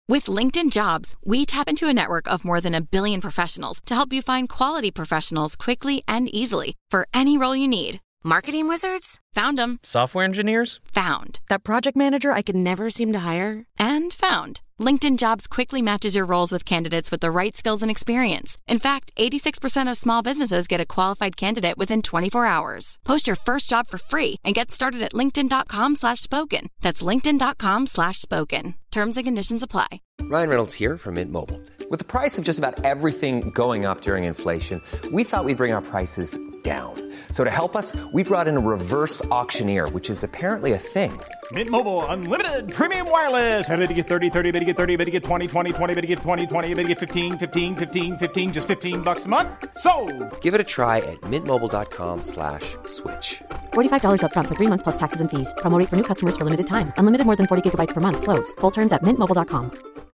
With LinkedIn Jobs, we tap into a network of more than 1 billion professionals to help you find quality professionals quickly and easily for any role you need. Marketing wizards? Found them. Software engineers? Found. That project manager I could never seem to hire? And found. LinkedIn Jobs quickly matches your roles with candidates with the right skills and experience. In fact, 86% of small businesses get a qualified candidate within 24 hours. Post your first job for free and get started at linkedin.com/spoken. That's linkedin.com/spoken. Terms and conditions apply. Ryan Reynolds here from Mint Mobile. With the price of just about everything going up during inflation, we thought we'd bring our prices down. So to help us, we brought in a reverse auctioneer, which is apparently a thing. Mint Mobile Unlimited Premium Wireless. How to get 30, 30, bit to get 30, bit to get 20, 20, 20, bit to get 20, 20, bit to get 15, 15, 15, 15, just $15 a month? Sold! Give it a try at mintmobile.com/switch. $45 up front for 3 months plus taxes and fees. Promo rate for new customers for limited time. Unlimited more than 40 gigabytes per month. Slows full terms at mintmobile.com.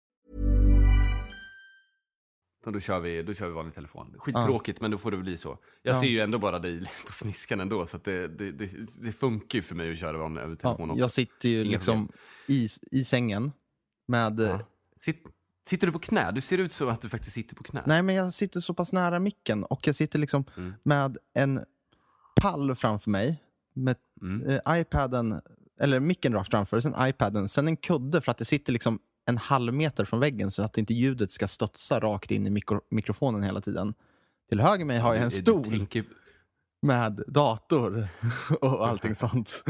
Då kör vi vanlig telefon. Skittråkigt, men då får det bli så. Jag ser ju ändå bara dig på sniskan ändå, så att det funkar ju för mig att köra vanlig över telefon också. Jag sitter ju liksom i sängen med... Sitter du på knä? Du ser ut så att du faktiskt sitter på knä. Nej, men jag sitter så pass nära micken och jag sitter liksom med en pall framför mig med iPaden, eller micken rakt framför, sen iPaden, sen en kudde för att det sitter liksom en halv meter från väggen så att inte ljudet ska studsa rakt in i mikrofonen hela tiden. Till höger mig har jag en stol med dator och allting sånt.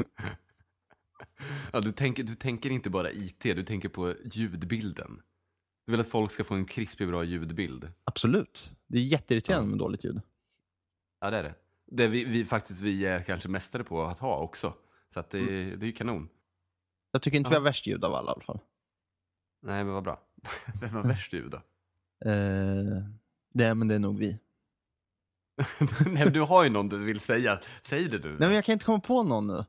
Ja, du tänker inte bara IT, du tänker på ljudbilden. Du vill att folk ska få en krispig, bra ljudbild. Absolut. Det är jätteirriterande med dåligt ljud. Ja, det är det. Det vi är kanske mästare på att ha också. Så att det är ju kanon. Jag tycker inte vi har värst ljud av alla i alla fall. Nej, men vad bra. Vem har värst ljud då? Det är nog vi. Nej, du har ju någon du vill säga. Säg det du. Nej, men jag kan inte komma på någon nu.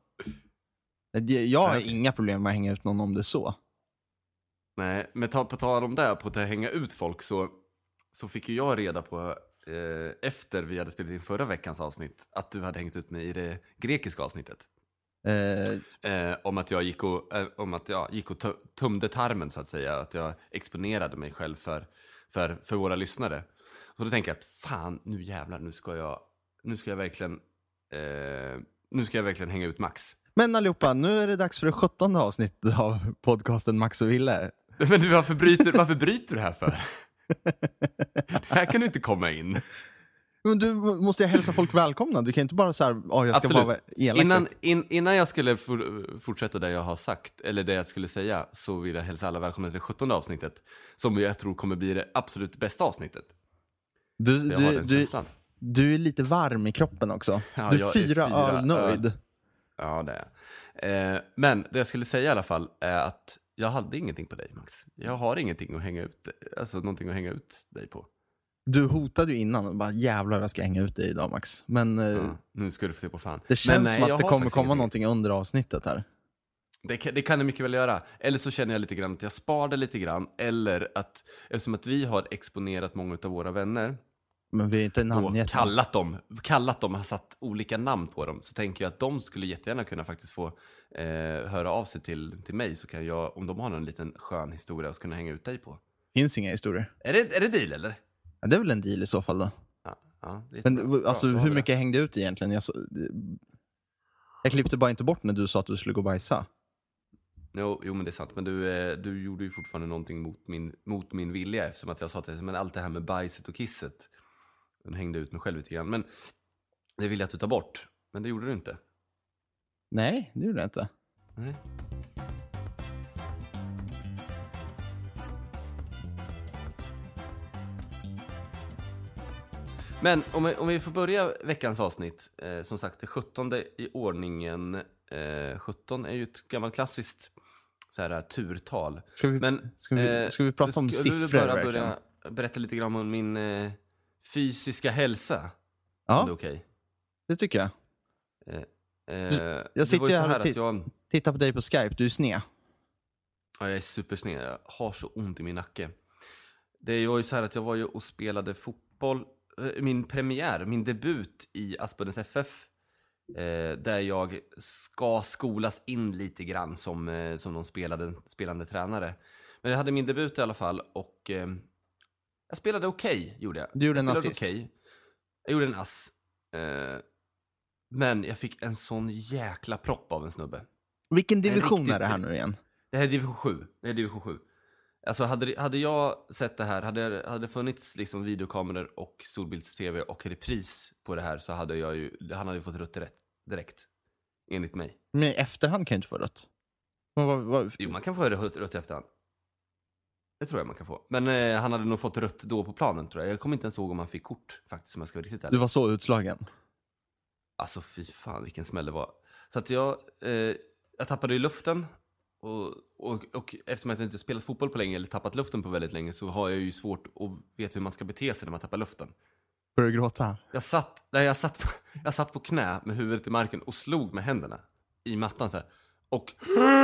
Jag har inga problem med att hänga ut någon om det är så. Nej, men på tal om det, på att hänga ut folk, så fick ju jag reda på efter vi hade spelat in förra veckans avsnitt att du hade hängt ut mig i det grekiska avsnittet. Om att jag gick och tömde tarmen, så att säga, att jag exponerade mig själv för våra lyssnare. Så då tänker jag att fan, nu jävlar, nu ska jag verkligen hänga ut Max. Men allihopa, nu är det dags för det 17:e avsnittet av podcasten Max och Ville. Men du, varför bryter du här för? Här kan du inte komma in. Men du måste ju hälsa folk välkomna. Du kan inte bara så här, jag ska absolut. vara elak. Innan jag skulle fortsätta det jag har sagt, eller det jag skulle säga, så vill jag hälsa alla välkomna till det 17:e avsnittet, som jag tror kommer bli det absolut bästa avsnittet. Du är lite varm i kroppen också. Ja, du är 4 öl nöjd. Ja, det är. Men det jag skulle säga i alla fall är att jag hade ingenting på dig, Max. Jag har ingenting att hänga ut, alltså någonting att hänga ut dig på. Du hotade ju innan och bara, jävlar, jag ska hänga ut dig idag, Max. Men nu ska du få se på fan. Det känns som att det kommer komma någonting under avsnittet här. Det kan det mycket väl göra. Eller så känner jag lite grann att jag sparade lite grann. Eller att, eftersom att vi har exponerat många av våra vänner, men vi är inte namngett. Kallat dem, har satt olika namn på dem, så tänker jag att de skulle jättegärna kunna faktiskt få höra av sig till mig, så kan jag, om de har någon liten skön historia, att kunna hänga ut dig på. Finns inga historier. Är det deal eller? Ja, det är väl en deal i så fall då. Ja, men alltså, hur mycket hängde ut egentligen? Jag klippte bara inte bort när du sa att du skulle gå och bajsa. Jo, men det är sant. Men du gjorde ju fortfarande någonting mot min vilja, eftersom att jag sa till dig, men allt det här med bajset och kisset, den hängde ut mig själv lite grann. Men det ville jag att du tar bort. Men det gjorde du inte. Nej, det gjorde jag inte. Nej. Men om vi får börja veckans avsnitt, som sagt, det 17:e i ordningen. 17 är ju ett gammalt klassiskt så här turtal. Ska vi prata om siffror? Ska du börja berätta lite grann om min fysiska hälsa? Ja, det är okej. Det tycker jag. Jag sitter ju här och tittar på dig på Skype. Du är sned. Ja, jag är supersned. Jag har så ont i min nacke. Det var ju så här att jag var ju och spelade fotboll. Min debut i Aspuddens FF, där jag ska skolas in lite grann som någon spelande tränare. Men jag hade min debut i alla fall och jag spelade okej, gjorde jag. Du gjorde en spelade assist. okej. Jag gjorde en ass. Men jag fick en sån jäkla propp av en snubbe. Vilken division riktigt- är det här nu igen? Det här är division 7. Alltså hade jag sett det här, hade det funnits liksom videokameror och storbilds-tv och repris på det här, så hade han hade ju fått rött direkt. Enligt mig. Men i efterhand kan jag inte få rött. Jo, man kan få rött i efterhand. Det tror jag man kan få. Men han hade nog fått rött då på planen, tror jag. Jag kommer inte ens ihåg om han fick kort, faktiskt, om jag ska vara riktigt ärlig. Du var så utslagen. Alltså fy fan vilken smäll det var. Så att jag tappade i luften. Och eftersom jag inte spelat fotboll på länge eller tappat luften på väldigt länge, så har jag ju svårt att veta hur man ska bete sig när man tappar luften. Börjar du gråta? Jag satt på knä med huvudet i marken och slog med händerna i mattan så här. Och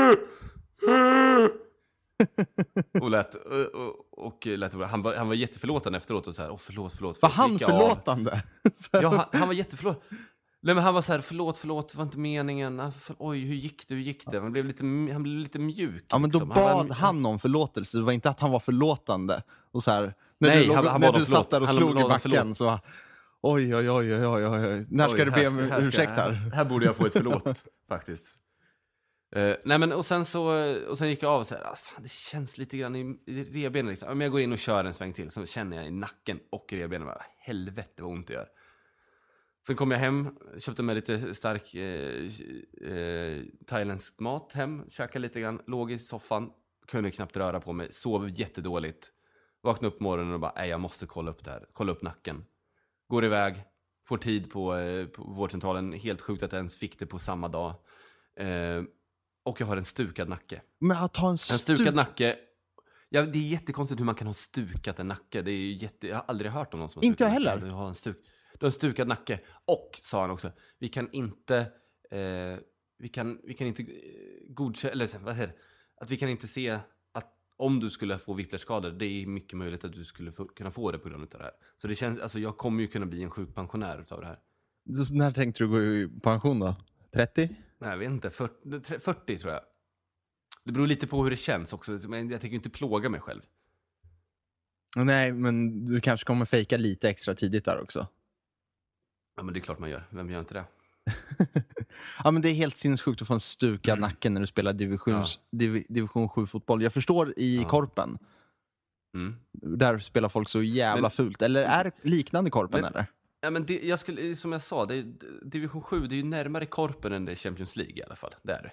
lät han var jätteförlåtande efteråt och så här, förlåt. Var han förlåtande? Ja, han var jätteförlåt. Nej, men han var så här, förlåt, det var inte meningen. Oj, hur gick det? Han blev lite mjuk. Ja, men då liksom. bad han om förlåtelse. Det var inte att han var förlåtande. Och så här, Nej, när du satt där och slog i backen så var, oj. När ska du be om ursäkt här? Här borde jag få ett förlåt, faktiskt. Nej, men och sen gick jag av och så här, fan, det känns lite grann i revbenen liksom. Om jag går in och kör en sväng till, så känner jag i nacken och revbenen, helvete vad ont det gör. Sen kom jag hem, köpte mig lite stark thailändsk mat hem, käkade lite grann, låg i soffan, kunde knappt röra på mig, sov jättedåligt. Vaknade upp på morgonen och bara, jag måste kolla upp det här, kolla upp nacken. Går iväg, får tid på vårdcentralen, helt sjukt att jag ens fick det på samma dag. Och jag har en stukad nacke. Men att ha en stukad nacke. Ja, det är jättekonstigt hur man kan ha stukat en nacke. Det är ju jag har aldrig hört om någon som har inte jag stukat heller. Du har en stukad nacke. Och, sa han också, vi kan inte godkänna, eller vad säger det? Att vi kan inte se att om du skulle få whiplashskador, det är mycket möjligt att du skulle kunna få det på grund av det här. Så det känns, alltså jag kommer ju kunna bli en sjukpensionär av det här. När tänkte du gå i pension då? 30? Nej, jag vet inte. 40 tror jag. Det beror lite på hur det känns också. Men jag tänker inte plåga mig själv. Nej, men du kanske kommer fejka lite extra tidigt där också. Ja, men det är klart man gör. Vem gör inte det? Ja, men det är helt sinnessjukt att få en stukad nacke när du spelar division 7-fotboll. Jag förstår i Korpen. Där spelar folk så jävla fult. Eller är det liknande Korpen, eller? Ja, men som jag sa, division 7, det är ju närmare Korpen än det Champions League i alla fall. Det är det.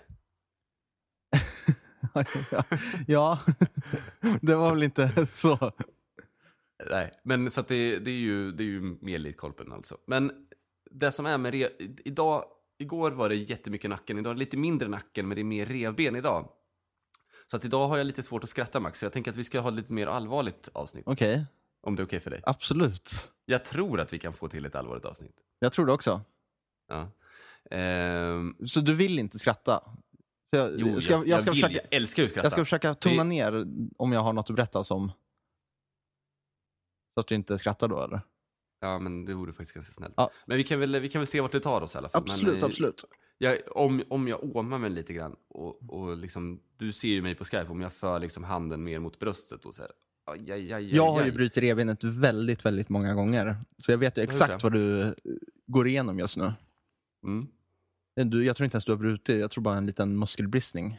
Ja, det var väl inte så. Nej, men så att det är ju mer likt Korpen alltså. Men det som är med igår var det jättemycket nacken. Idag är det lite mindre nacken, men det är mer revben idag. Så att idag har jag lite svårt att skratta, Max. Så jag tänker att vi ska ha lite mer allvarligt avsnitt. Okej. Om det är okej för dig. Absolut. Jag tror att vi kan få till ett allvarligt avsnitt. Jag tror det också. Ja. Så du vill inte skratta? Så jag älskar ju skratta. Jag ska försöka tona ner om jag har något att berätta som. Så att du inte skrattar då, eller? Ja, men det vore faktiskt ganska snällt. Ja. Men vi kan väl se vart det tar oss i alla fall. Absolut. Om jag åmar mig lite grann och liksom, du ser ju mig på Skype, om jag för liksom handen mer mot bröstet och så här. Jag har ju brutit revbenet väldigt, väldigt många gånger. Så jag vet ju exakt vad du går igenom just nu. Jag tror inte ens du har brutit. Jag tror bara en liten muskelbristning.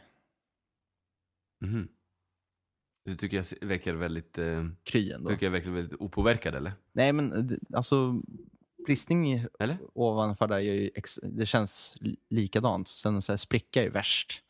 Du tycker jag verkar väldigt kryen då. Tycker jag verkar väldigt opåverkad, eller? Nej, men alltså bristning eller? Ovanför där det känns likadant. Sen så här, spricka är värst.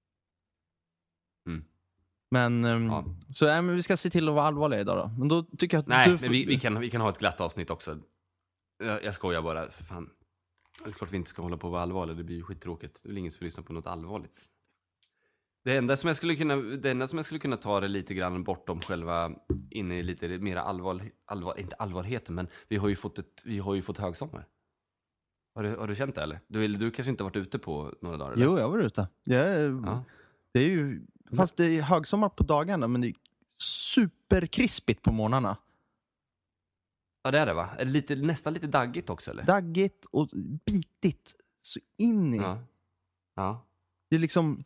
Men men vi ska se till att vara allvarliga idag då. Men då tycker jag att men vi kan ha ett glatt avsnitt också. Jag skojar bara, för fan. Det är klart vi inte ska hålla på att vara allvarliga. Det blir ju skittråkigt. Det är ingen som får lyssna på något allvarligt. Det enda som jag skulle kunna ta det lite grann bortom själva, inne i lite mer inte allvarligheten, men vi har ju fått högsommar. Har du känt det, eller? Du kanske inte har varit ute på några dagar, eller? Jo, jag var ute. Det är ju, fast det är högsommar på dagarna, men det är superkrispigt på morgnarna. Ja, det är det, va? Är det nästan lite daggigt också, eller? Daggigt och bitigt så in i. Ja. Det är liksom,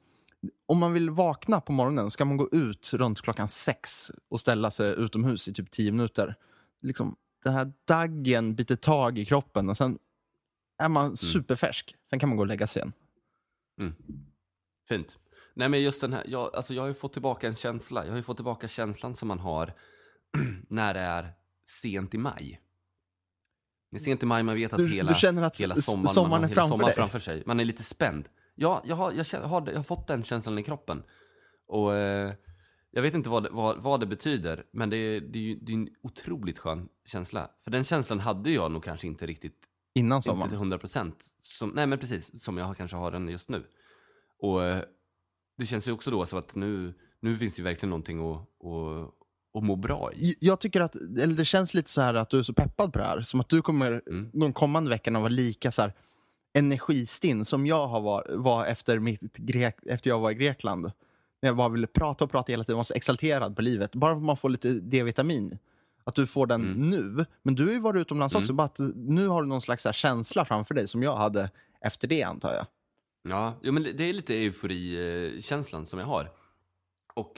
om man vill vakna på morgonen ska man gå ut runt klockan 6 och ställa sig utomhus i typ 10 minuter. Liksom, den här daggen biter tag i kroppen och sen är man superfärsk. Sen kan man gå och lägga sig igen. Fint. Nej, men just den här, jag har ju fått tillbaka en känsla. Jag har ju fått tillbaka känslan som man har när det är sent i maj. Det är sent i maj, man vet att du känner att hela sommaren är framför sig. Man är lite spänd. Ja, jag har fått den känslan i kroppen. Och jag vet inte vad det betyder, men det är en otroligt skön känsla. För den känslan hade jag nog kanske inte riktigt innan sommaren. Inte till 100%. Nej, men precis. Som jag kanske har den just nu. Och det känns ju också då som att nu finns det ju verkligen någonting att må bra i. Jag tycker att, eller det känns lite så här att du är så peppad på det här. Som att du kommer de kommande veckorna vara lika så här energistinn som jag var efter jag var i Grekland. När jag bara ville prata hela tiden, var så exalterad på livet. Bara för att man får lite D-vitamin. Att du får den nu. Men du har ju varit utomlands också. Bara att nu har du någon slags här känsla framför dig som jag hade efter det, antar jag. Ja, men det är lite eufori-känslan som jag har. Och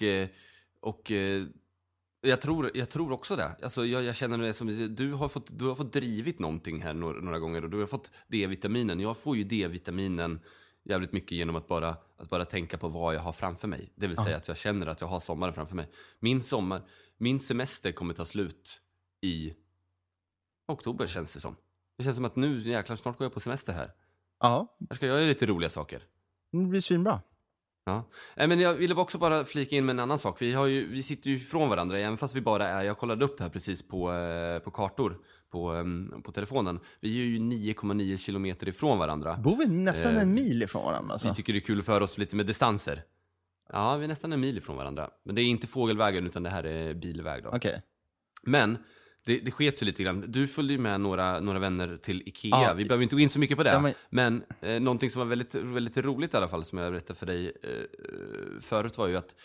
jag tror också det. Alltså jag känner det som du har fått drivit någonting här några gånger och du har fått D-vitaminen. Jag får ju D-vitaminen jävligt mycket genom att bara tänka på vad jag har framför mig. Det vill säga att jag känner att jag har sommaren framför mig. Min semester kommer ta slut i oktober, känns det som. Det känns som att nu jäklar snart går jag på semester här. Ja. Jag ska göra lite roliga saker. Det blir svinbra. Ja. Men jag ville också bara flika in med en annan sak. Vi sitter ju ifrån varandra, även fast vi bara är... Jag kollade upp det här precis på kartor på telefonen. Vi är ju 9,9 kilometer ifrån varandra. Bor vi nästan en mil ifrån varandra? Alltså. Vi tycker det är kul för oss lite med distanser. Ja, vi är nästan en mil ifrån varandra. Men det är inte fågelvägen, utan det här är bilväg då. Okej. Men... Det sket ju lite grann. Du följde ju med några vänner till Ikea. Ja, vi behöver inte gå in så mycket på det. Ja, men någonting som var väldigt, väldigt roligt i alla fall, som jag berättade för dig förut, var ju att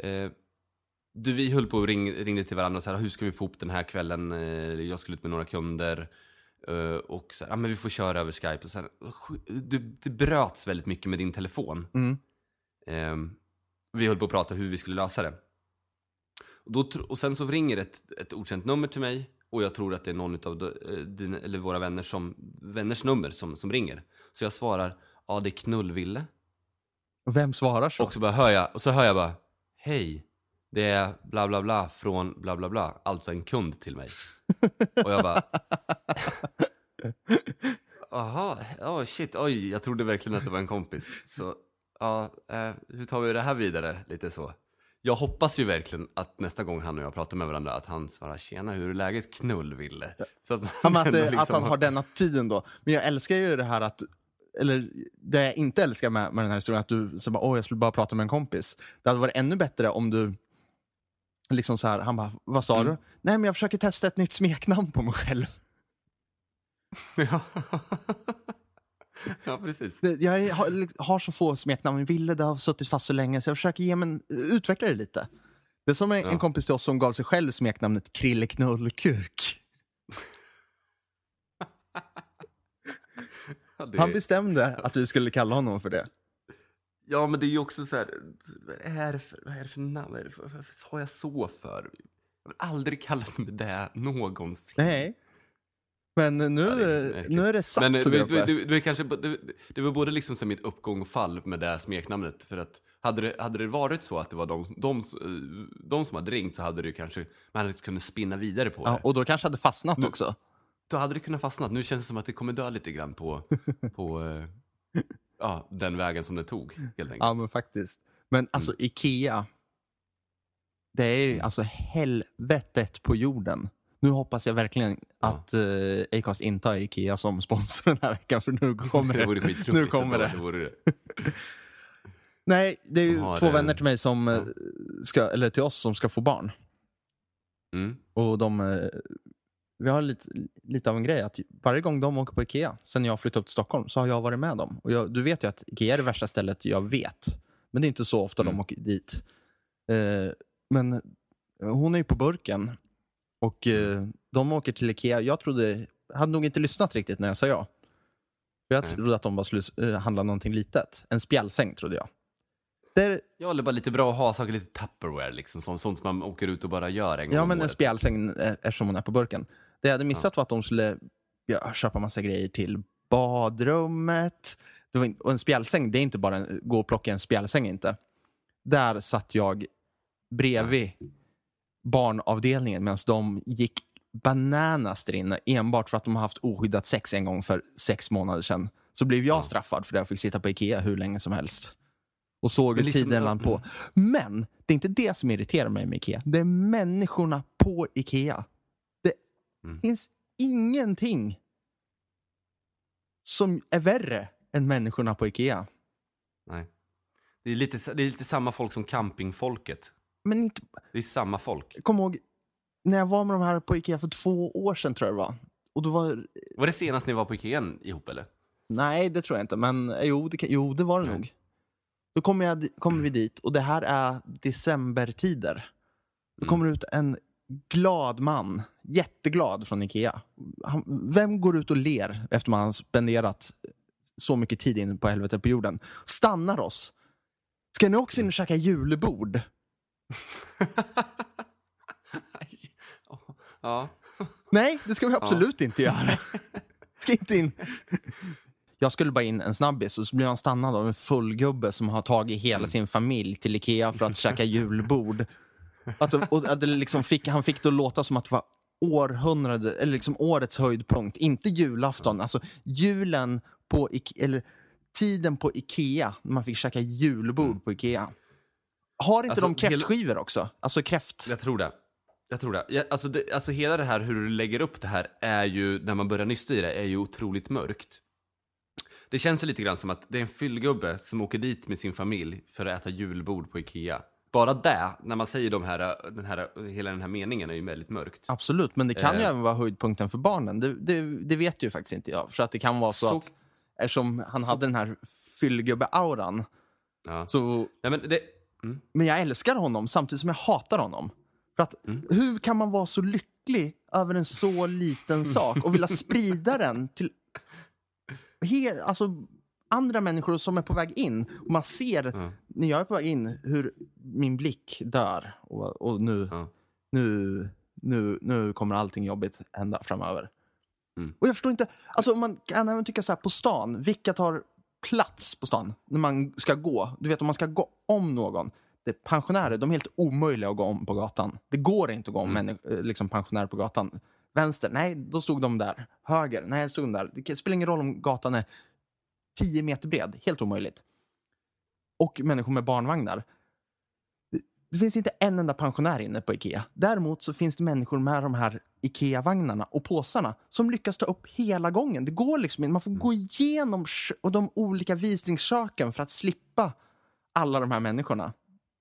vi höll på och ringde till varandra och så här, hur ska vi få upp den här kvällen? Jag skulle ut med några kunder och så här, men vi får köra över Skype. Och så här, det bröts väldigt mycket med din telefon. Vi höll på att prata hur vi skulle lösa det. Och sen så ringer ett okänt nummer till mig. Och jag tror att det är någon av eller våra vänners nummer som ringer. Så jag svarar, ja, det är Knullville. Och vem svarar så? Och så hör jag bara, hej, det är bla bla bla från bla bla bla. Alltså en kund till mig. Och jag bara, aha, shit, oj, jag trodde verkligen att det var en kompis. Så, hur tar vi det här vidare? Lite så. Jag hoppas ju verkligen att nästa gång han och jag pratar med varandra att han svarar, tjena, hur är läget, Knullville? Så att han har den attityden då. Men jag älskar ju det här att, eller det jag inte älskar med den här historien, att du så bara, jag skulle bara prata med en kompis. Det hade varit ännu bättre om du liksom så här, han bara, vad sa du? Nej, men jag försöker testa ett nytt smeknamn på mig själv. Ja. Ja, precis. Jag har så få smeknamn. Ville det har suttit fast så länge, så jag försöker utveckla det lite. Det är som en kompis till oss som gav sig själv smeknamnet Krille Knullkuk. Han bestämde att vi skulle kalla honom för det. Ja, men det är ju också så här, vad är det för namn? Varför sa jag så för? Jag har aldrig kallat mig det någonsin. Nej. Men nu är det satt. Men du kanske, det var både liksom som mitt uppgång och fall med det smeknamnet. För att hade det varit så att det var de som hade ringt, så hade det kanske, man hade kunnat spinna vidare på det. Och då kanske hade fastnat också. Då hade det kunnat fastnat. Nu känns det som att det kommer dö lite grann på den vägen som det tog, helt enkelt. Ja, men faktiskt. Men alltså Ikea, det är ju alltså helvetet på jorden. Nu hoppas jag verkligen att Acast inte har Ikea som sponsor den här veckan, för nu kommer det. Nu kommer det. Nej, det är ju två vänner till mig som eller till oss som ska få barn. Och vi har lite av en grej att varje gång de åker på Ikea, sen jag flyttade upp till Stockholm, så har jag varit med dem. Och du vet ju att Ikea är det värsta stället jag vet. Men det är inte så ofta de åker dit. Men hon är ju på burken. Och de åker till Ikea. Jag hade nog inte lyssnat riktigt när jag sa ja. För jag trodde att de bara skulle handla någonting litet. En spjälsäng, trodde jag. Ja, eller bara lite bra att ha saker, lite Tupperware liksom. Sånt som man åker ut och bara gör en gång om men en året. spjälsäng eftersom hon är på burken. Det jag hade missat var att de skulle köpa massa grejer till badrummet. Och en spjälsäng, det är inte bara gå och plocka en spjälsäng inte. Där satt jag bredvid barnavdelningen medan de gick bananas där inne enbart för att de har haft oskyddat sex en gång för 6 månader sedan. Så blev jag straffad för det. Jag fick sitta på Ikea hur länge som helst. Och såg hur liksom, tiden land på. Men det är inte det som irriterar mig med Ikea. Det är människorna på Ikea. Det finns ingenting som är värre än människorna på Ikea. Nej. Det är lite samma folk som campingfolket. Men inte... Det är samma folk. Jag kommer ihåg när jag var med de här på Ikea för 2 år sedan tror jag det var. Och då var det senast ni var på Ikea ihop eller? Nej, det tror jag inte. Men jo, det var det nog. Då kommer vi dit och det här är decembertider. Då kommer ut en glad man, jätteglad från Ikea. Vem går ut och ler efter man har spenderat så mycket tid in på helvete på jorden? Stannar oss. Ska ni också in och käka julbord? Ja. Nej, det ska vi absolut inte göra. Ska inte in. Jag skulle bara in en snabbis och så blir han stannad av en full gubbe som har tagit hela sin familj till Ikea för att käka julbord. Och det liksom han fick det att låta som att det var århundrade eller liksom årets höjdpunkt, inte julafton, alltså julen på eller tiden på Ikea när man fick käka julbord på Ikea. Har inte de kräftskivor också? Alltså kräft. Jag tror det. Alltså hela det här hur du lägger upp det här är ju, när man börjar nysta i det, är ju otroligt mörkt. Det känns lite grann som att det är en fyllgubbe som åker dit med sin familj för att äta julbord på Ikea. Bara det, när man säger hela den här meningen är ju väldigt mörkt. Absolut, men det kan ju även vara höjdpunkten för barnen. Det vet ju faktiskt inte jag. För att det kan vara så att eftersom han hade den här fyllgubbe-auran så... Ja, men jag älskar honom samtidigt som jag hatar honom. För att hur kan man vara så lycklig över en så liten sak och vilja sprida den till andra människor som är på väg in. Och man ser när jag är på väg in hur min blick dör. Och nu kommer allting jobbigt hända framöver. Och jag förstår inte, alltså man kan även tycka så här på stan, vilka tar plats på stan när man ska gå? Du vet, om man ska gå om någon. Det är pensionärer, de är helt omöjliga att gå om på gatan. Det går inte att gå om liksom pensionärer på gatan. Vänster, nej, då stod de där. Höger, nej, då stod de där. Det spelar ingen roll om gatan är 10 meter bred. Helt omöjligt. Och människor med barnvagnar. Det finns inte en enda pensionär inne på Ikea. Däremot så finns det människor med de här Ikea-vagnarna och påsarna som lyckas ta upp hela gången. Det går liksom inte. Man får gå igenom och de olika visningsköken för att slippa alla de här människorna.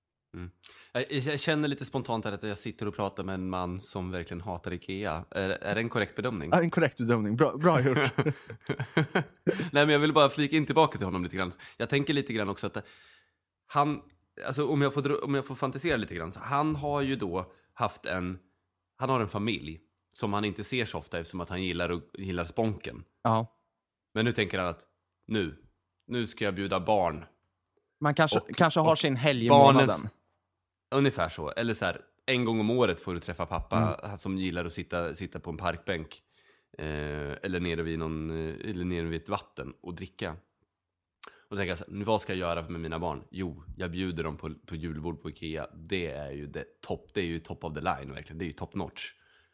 Jag känner lite spontant att jag sitter och pratar med en man som verkligen hatar Ikea. Är det en korrekt bedömning? Ja, en korrekt bedömning. Bra gjort. Nej, men jag vill bara flika in tillbaka till honom lite grann. Jag tänker lite grann också att han, alltså om jag får fantisera lite grann, så han har ju då han har en familj som han inte ser så ofta eftersom att han gillar sponken. Ja. Men nu tänker han att nu ska jag bjuda barn. Man kanske har sin helg i månaden. Ungefär så. Eller så här, en gång om året får du träffa pappa som gillar att sitta på en parkbänk. Eller nere vid ett vatten och dricka. Och tänker jag så här, vad ska jag göra med mina barn? Jo, jag bjuder dem på julbord på Ikea. Det är ju top of the line verkligen. Det är ju top notch.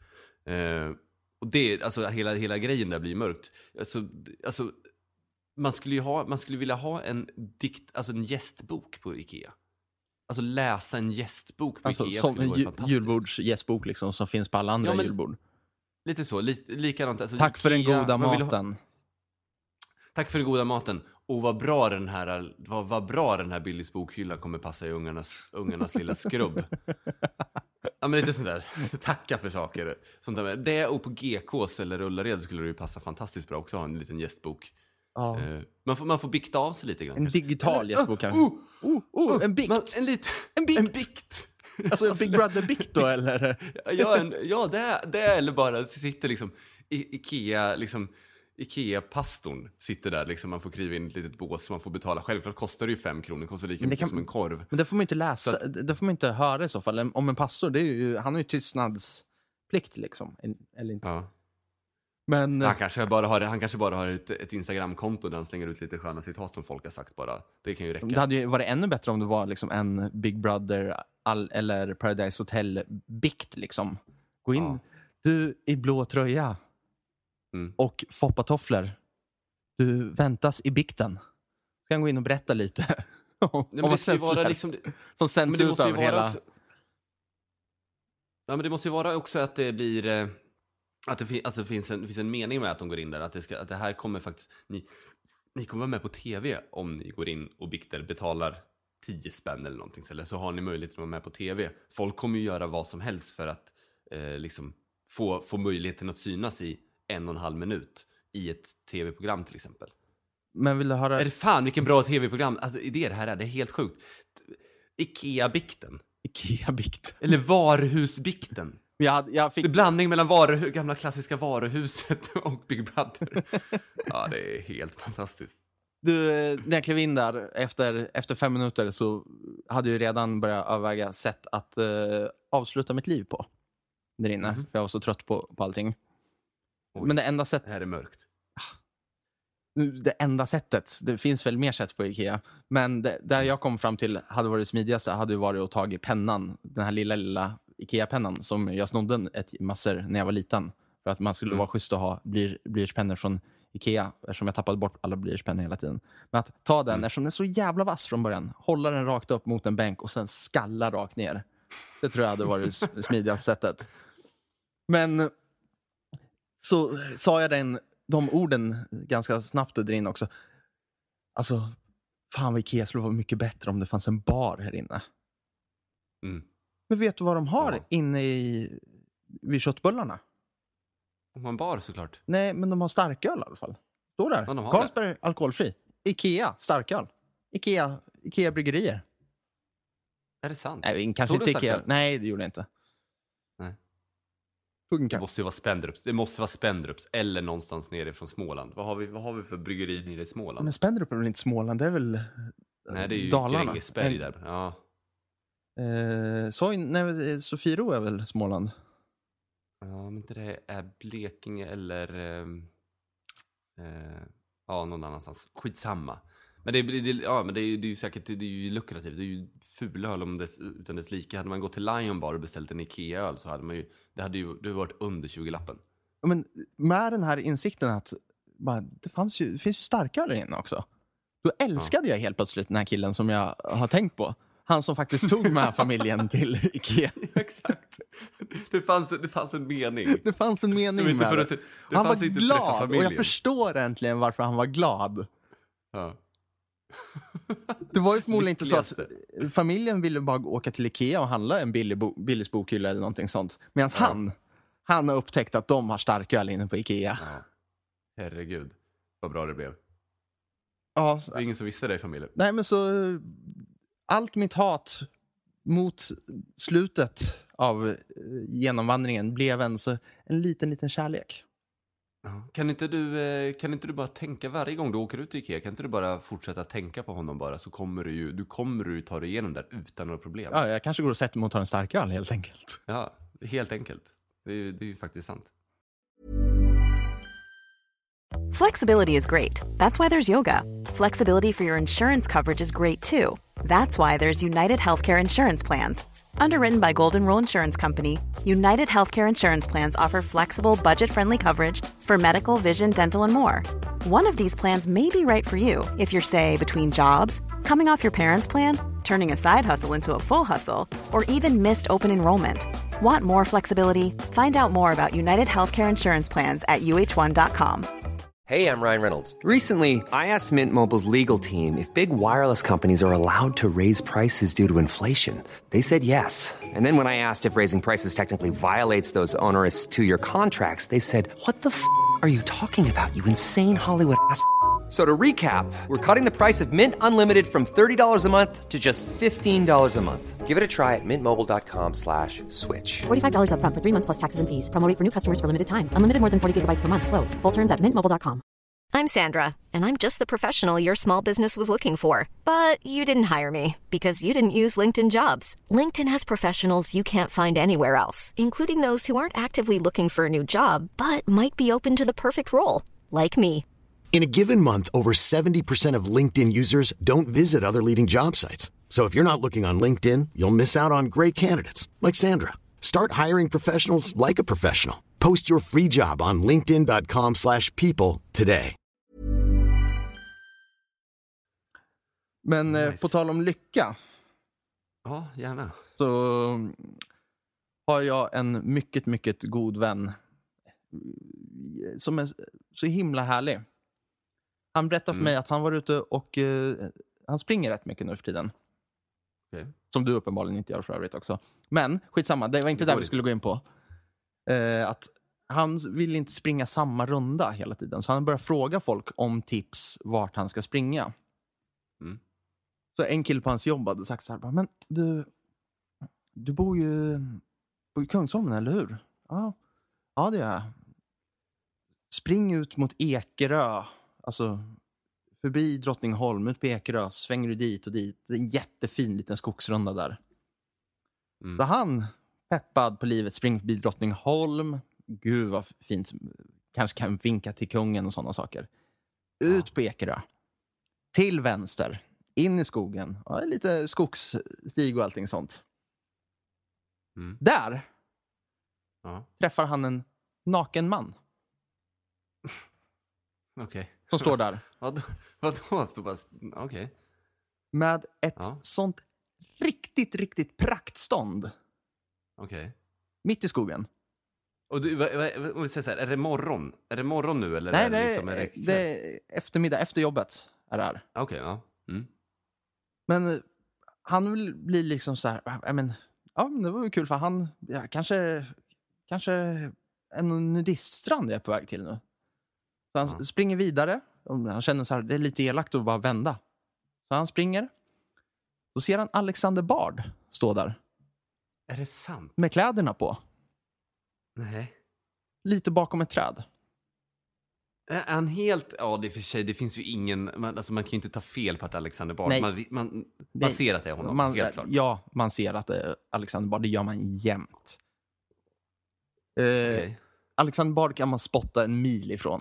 Och det, alltså hela grejen där blir mörkt. Alltså man skulle vilja ha en gästbok på Ikea. Alltså läsa en gästbok på Ikea. Som en julbordsgästbok liksom, som finns på alla andra julbord. Lite så, likadant. Alltså, tack för den goda maten. Tack för den goda maten. Och vad bra den här Billys bokhyllan kommer passa i ungarnas lilla skrubb. Ja, men lite sånt där. Tacka för saker. Sånt där. Det och på GKs eller Ullared skulle det ju passa fantastiskt bra också, ha en liten gästbok. Ja. Man får bikta av sig lite grann. En kanske. Digital gästbok kanske. En bikt. En bikt. Alltså en Big Brother-bikt då, eller? Ja, det är eller bara sitter liksom i Ikea liksom Ikea-pastorn sitter där, liksom, man får kriva in ett litet bås, man får betala. Självklart kostar det ju 5 kronor, kostar lika mycket som en korv. Men det får man inte läsa, det får man inte höra i så fall. Om en pastor, det är ju, han har ju tystnadsplikt liksom. Eller inte. Ja. Men Han kanske bara har ett Instagram-konto där han slänger ut lite sköna citat som folk har sagt bara. Det kan ju räcka. det hade ju varit ännu bättre om det var liksom en Big Brother eller Paradise Hotel-bikt liksom. Gå in, du i blå tröja och foppatofflor. Du väntas i bikten. Ska han gå in och berätta lite om vad som sänds ut över hela... Ja, men det måste ju vara också att det blir... Att det finns en mening med att de går in där. Att det här kommer faktiskt... Ni kommer vara med på tv om ni går in och bikter, betalar 10 spänn eller någonting. Eller så har ni möjlighet att vara med på tv. Folk kommer ju göra vad som helst för att liksom få möjligheten att synas i 1,5 minut i ett tv-program till exempel. Men vill du höra... Är det fan vilken bra tv-program? Alltså, det här är helt sjukt. Ikea-bikten. Eller varuhusbikten. Jag fick... Det är blandning mellan gamla klassiska varuhuset och Big Brother. Ja, det är helt fantastiskt. Du, när jag klev in där efter 5 minuter så hade jag redan börjat överväga sätt att avsluta mitt liv på där inne. För jag var så trött på allting. Oj, men det enda sättet... Här är mörkt. Det enda sättet, det finns väl mer sätt på Ikea, men där jag kom fram till hade varit smidigast hade ju varit att ta i pennan, den här lilla Ikea-pennan som jag snodde massor när jag var liten för att man skulle vara schysst att ha blyertspennor från Ikea eftersom jag tappade bort alla blyertspennor hela tiden. Men att ta den eftersom den är så jävla vass från början, hålla den rakt upp mot en bänk och sen skalla rakt ner. Det tror jag hade varit det smidigaste sättet. Men så sa jag de orden ganska snabbt där inne också. Alltså, fan vad Ikea skulle vara mycket bättre om det fanns en bar här inne. Men vet du vad de har inne vid köttbullarna? De har en bar såklart. Nej, men de har starköl i alla fall. Står där. Carlsberg alkoholfri. Ikea starköl. Ikea bryggerier. Är det sant? Nej, kanske inte Ikea. Nej, det gjorde jag inte. Nej. Det måste ju vara Spendrups. Det måste vara Spendrups eller någonstans nere från Småland. Vad har vi för bryggeri nere i Småland? Men Spendrup är väl inte Småland, det är väl nej, det är ju Dalarna. Grängesberg där. Ja. Sofiero är väl Småland? Ja, men det är Blekinge eller någon annanstans. Skitsamma. Men det är ju säkert, det är ju lukrativt. Det är ju fulöl utan dess lika. Hade man gått till Lion Bar och beställt en Ikea-öl så hade man ju, det hade ju varit under 20-lappen. Men med den här insikten att det finns ju starköl inne också. Då älskade jag helt plötsligt den här killen som jag har tänkt på. Han som faktiskt tog med familjen till Ikea. Exakt. Det fanns en mening. Det fanns en mening med det. Han var glad och jag förstår äntligen varför han var glad. Ja. Det var ju förmodligen inte så att familjen ville bara åka till Ikea och handla en billig bokhylla eller någonting sånt. Medan han har upptäckt att de har starköl inne på Ikea. Ja. Herregud, vad bra det blev. Ja, det är ingen som visste det i familjen. Nej, men så allt mitt hat mot slutet av genomvandringen blev en liten kärlek. Kan inte du bara tänka varje gång du åker ut till Ikea? Kan inte du bara fortsätta tänka på honom bara så kommer du ta dig igenom där utan några problem? Ja, jag kanske går och sätter mig och tar en starköl helt enkelt. Ja, helt enkelt. Det är ju faktiskt sant. Flexibility is great. That's why there's yoga. Flexibility for your insurance coverage is great too. That's why there's United Healthcare Insurance Plans. Underwritten by Golden Rule Insurance Company, United Healthcare Insurance Plans offer flexible, budget-friendly coverage for medical, vision, dental, and more. One of these plans may be right for you if you're, say, between jobs, coming off your parents' plan, turning a side hustle into a full hustle, or even missed open enrollment. Want more flexibility? Find out more about United Healthcare Insurance Plans at uh1.com. Hey, I'm Ryan Reynolds. Recently, I asked Mint Mobile's legal team if big wireless companies are allowed to raise prices due to inflation. They said yes. And then when I asked if raising prices technically violates those onerous two-year contracts, they said, "What the f*** are you talking about, you insane Hollywood ass?" So to recap, we're cutting the price of Mint Unlimited from $30 a month to just $15 a month. Give it a try at mintmobile.com/switch. $45 up front for 3 months plus taxes and fees. Promo rate for new customers for limited time. Unlimited more than 40 gigabytes per month. Slows full terms at mintmobile.com. I'm Sandra, and I'm just the professional your small business was looking for. But you didn't hire me because you didn't use LinkedIn Jobs. LinkedIn has professionals you can't find anywhere else, including those who aren't actively looking for a new job, but might be open to the perfect role, like me. In a given month, over 70% of LinkedIn users don't visit other leading job sites. So if you're not looking on LinkedIn, you'll miss out on great candidates like Sandra. Start hiring professionals like a professional. Post your free job on linkedin.com/people today. Men Nice. på tal om lycka Ja, gärna. så har jag en mycket, mycket god vän som är så himla härlig. Han berättar för mig att han var ute och han springer rätt mycket nu för tiden. Okej. Som du uppenbarligen inte gör för övrigt också. Men skitsamma, det var inte där vi skulle gå in på. Att han vill inte springa samma runda hela tiden. Så han börjar fråga folk om tips vart han ska springa. Mm. Så en kille på hans jobb hade sagt så här: men du bor ju i Kungsholmen, eller hur? Ja, det gör jag. Spring ut mot Ekerö. Alltså förbi Drottningholm, ut på Ekerö. Svänger du dit och dit. Det är en jättefin liten skogsrunda där. Så han, peppad på livet, springer förbi Drottningholm. Gud vad fint. Kanske kan vinka till kungen och sådana saker. Ut på Ekerö. Till vänster. In i skogen. Ja, lite skogsstig och allting sånt. Där träffar han en naken man. Okej. Som står där. Vadå? Okej. Med ett sånt riktigt, riktigt praktstånd. Okej. Mitt i skogen. Och du, om vi säger så här, är det morgon? Är det morgon nu eller? Nej, är det, liksom, är det det är eftermiddag, efter jobbet är det här. Okej, ja. Men han blir liksom så här, men det var ju kul för han, kanske en nudiststrand jag är på väg till nu. Så han springer vidare. Han känner så här, det är lite elakt att bara vända. Så han springer. Då ser han Alexander Bard stå där. Är det sant? Med kläderna på. Nej. Lite bakom ett träd. Är han helt... Ja, det är för sig, det finns ju ingen... Man kan ju inte ta fel på att Alexander Bard... Nej. Man ser att det är honom, helt klart. Ja, man ser att det är Alexander Bard. Det gör man jämt. Okej. Alexander Bard kan man spotta en mil ifrån.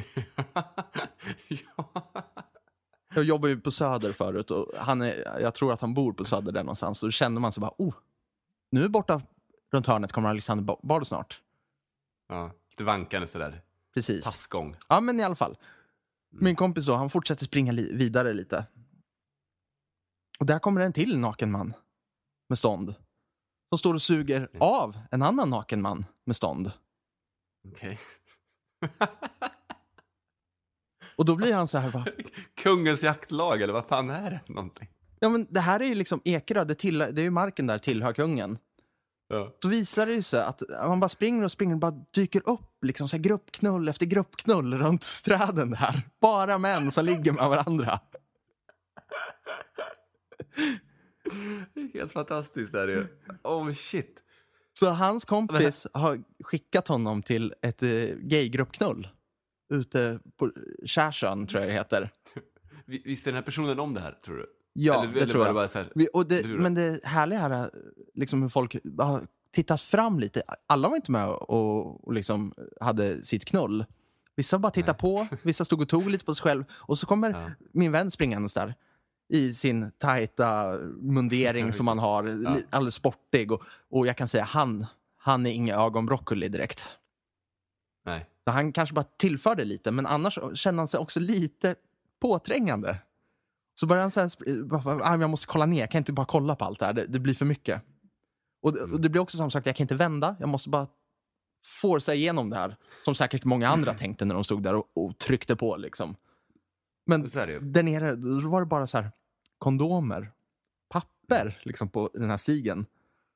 Ja. Jag jobbar ju på Söder förut och jag tror att han bor på Söder där någonstans. Så då kände man så bara, nu borta runt hörnet kommer Alexander Bard snart. Ja, det vankade sådär. Precis. Passgång. Ja, men i alla fall. Min kompis då, han fortsätter springa vidare lite. Och där kommer en till naken man med stånd. Som står och suger av en annan naken man med stånd. Okej. Och då blir han så här bara... Kungens jaktlag, eller vad fan är det någonting? Ja, men det här är ju liksom Ekerö, det är ju marken där tillhör kungen. Ja. Så visar det ju sig att man bara springer och bara dyker upp liksom så här gruppknull efter gruppknull runt träden där. Bara män som ligger med varandra. Det är helt fantastiskt där ju. Oh shit. Så hans kompis har skickat honom till ett gaygruppknull ute på Kärsön, tror jag det heter. Visste den här personen om det här, tror du? Ja, eller, det tror jag. Bara så här, men det härliga här är liksom hur folk har tittat fram lite. Alla var inte med och liksom hade sitt knull. Vissa bara tittade på, vissa stod och tog lite på sig själv. Och så kommer min vän springandes där i sin tajta mundering som man har, alldeles sportig. Och jag kan säga, han är ingen ögonbroccoli direkt. Nej. Så han kanske bara tillförde lite, men annars känner han sig också lite påträngande. Så börjar han säga, jag måste kolla ner, jag kan inte bara kolla på allt det här, det blir för mycket. Och det blir också som sagt, jag kan inte vända, jag måste bara forsa igenom det här. Som säkert många andra tänkte när de stod där och tryckte på liksom. Men där nere, då var det bara så här kondomer, papper liksom på den här stigen.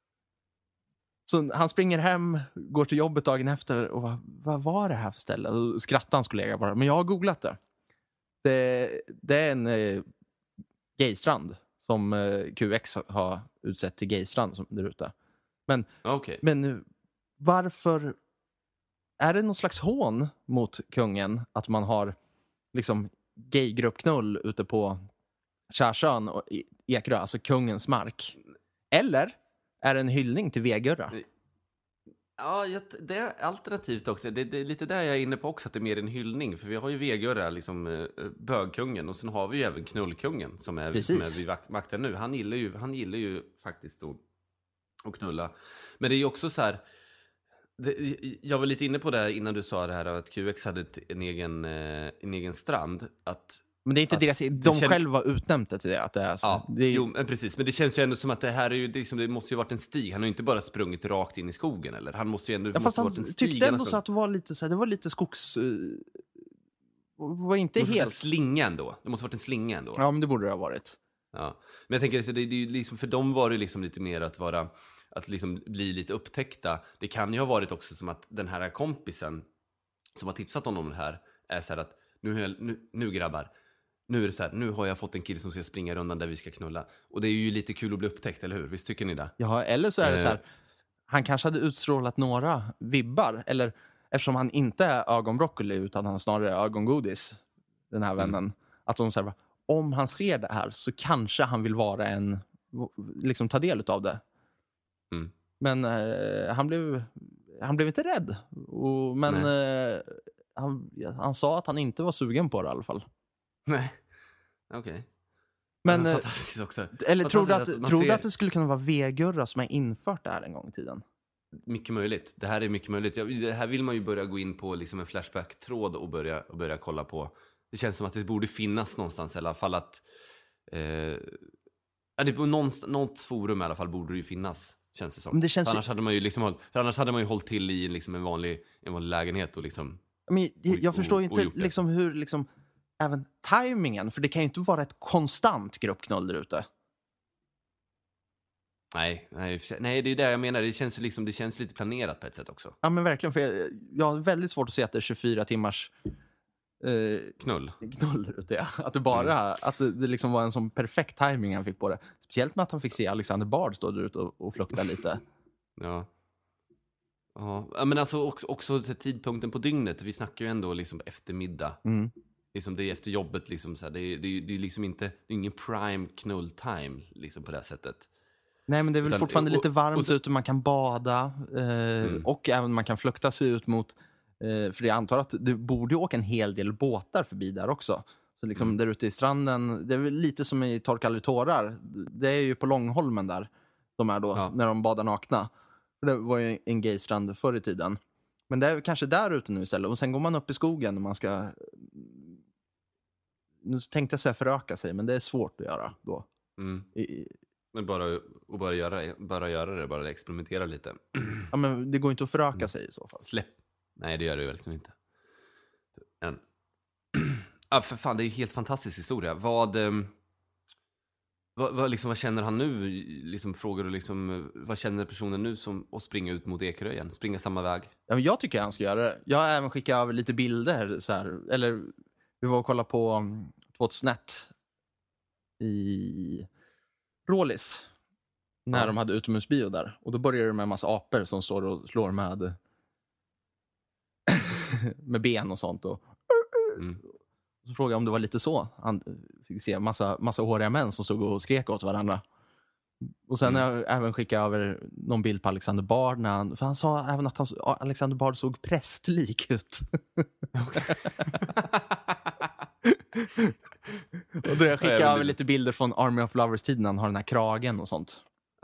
Så han springer hem, går till jobbet dagen efter och vad var det här för ställe? Och skrattar hans kollega bara, men jag har googlat det. Det är en gaystrand som QX har utsett till gaystrand som där ute. Men varför är det någon slags hån mot kungen att man har liksom gaygruppknull ute på Kärsön och Ekerö, alltså kungens mark? Eller är det en hyllning till Vegurra? Ja, det är alternativt också. Det är lite där jag är inne på också, att det är mer en hyllning. För vi har ju Vegurra, liksom bögkungen, och sen har vi ju även knullkungen som är vid makten nu. Han gillar ju faktiskt att knulla. Men det är ju också så här... Jag var lite inne på det innan du sa det här att QX hade en egen strand. Men det är inte de själva utnämnde till det. Att det är så. Ja, jo, men precis. Men det känns ju ändå som att det här är ju det måste ju varit en stig. Han har ju inte bara sprungit rakt in i skogen, eller? Han måste ju ändå... fast han tyckte ändå så att det var lite så här, det var lite skogs... var inte helt... En slinga ändå. Det måste ha varit en slinga ändå. Ja, men det borde det ha varit. Ja. Men jag tänker, det är ju liksom, för dem var det liksom lite mer att liksom bli lite upptäckta. Det kan ju ha varit också som att den här kompisen som har tipsat honom om det här är så här att nu grabbar, nu är det så här, nu har jag fått en kille som ska springa rundan där vi ska knulla. Och det är ju lite kul att bli upptäckt, eller hur? Visst tycker ni det? Ja, eller så är det så här, han kanske hade utstrålat några vibbar, eller eftersom han inte är ögonbroccoli utan han snarare är ögongodis, den här vännen, att de säger, om han ser det här så kanske han vill vara liksom ta del av det. Men han blev inte rädd. Men han sa att han inte var sugen på det i alla fall. Nej, okej. Men också. Eller tror du att det skulle kunna vara Vegurra som har infört det här en gång i tiden? Mycket möjligt. Det här är mycket möjligt. Det här vill man ju börja gå in på liksom en flashback-tråd och börja kolla på. Det känns som att det borde finnas någonstans i alla fall att det på något forum i alla fall borde det ju finnas, känns det som. Men det känns annars hade man ju hållit till i liksom en vanlig lägenhet och liksom. Men jag förstår inte liksom hur liksom även timingen, för det kan ju inte vara ett konstant gruppknull där ute. Nej, det är det jag menar. Det känns lite planerat på ett sätt också. Ja, men verkligen, för jag har väldigt svårt att se att det är 24 timmars knull där ute, ja. Att det bara att det liksom var en sån perfekt timing han fick på det. Speciellt med att han fick se Alexander Bard stå där ute och flukta lite. Ja, men alltså också tidpunkten på dygnet. Vi snackar ju ändå liksom eftermiddag. Liksom det är efter jobbet liksom så här, det är liksom inte, det är ingen prime knull time liksom på det sättet. Nej, men det är väl fortfarande lite varmt ute, man kan bada och även man kan flukta sig ut mot för jag antar att det borde åka en hel del båtar förbi där också. Så liksom där ute i stranden, det är väl lite som i Torka aldrig tårar. Det är ju på Långholmen där de är då, när de badar nakna. Det var ju en gaystrand förr i tiden. Men det är kanske där ute nu istället. Och sen går man upp i skogen och man ska... Nu tänkte jag säga föröka sig, men det är svårt att göra då. Men bara göra experimentera lite. Ja, men det går inte att föröka sig i så fall. Nej, det gör det verkligen inte. För fan, det är ju helt fantastisk historia. Vad känner han nu? Liksom, frågar du liksom, vad känner personen nu som att springa ut mot Ekerö, springa samma väg? Ja, men jag tycker han ska göra det. Jag har även skickat över lite bilder så här, eller vi var och kollade på 2001 i Rålis när de hade utomhusbio där. Och då började det med en massa apor som står och slår med ben och sånt. Och så frågade jag om det var lite så. Han fick se massa håriga män som stod och skrek åt varandra. Och sen har jag även skickat över någon bild på Alexander Bard. För han sa även att Alexander Bard såg prästlik ut. Och då jag skickade över lite bilder från Army of Lovers-tiden. Han har den här kragen och sånt.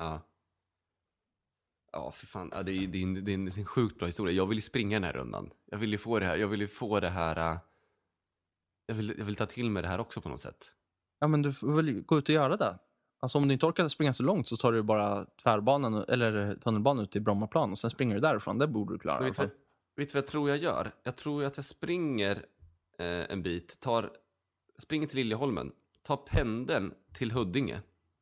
Ja, för fan. Ja, det är en sjukt bra historia. Jag vill springa den här rundan. Jag vill få det här. Jag vill ta till mig det här också på något sätt. Ja, men du får väl gå ut och göra det. Alltså om du inte orkar springa så långt så tar du bara tvärbanan eller tunnelbanan ut till Brommaplan och sen springer du därifrån. Det borde du klara. Vet du vad jag tror jag gör? Jag tror att jag springer en bit, springer till Liljeholmen, tar pendeln till Huddinge.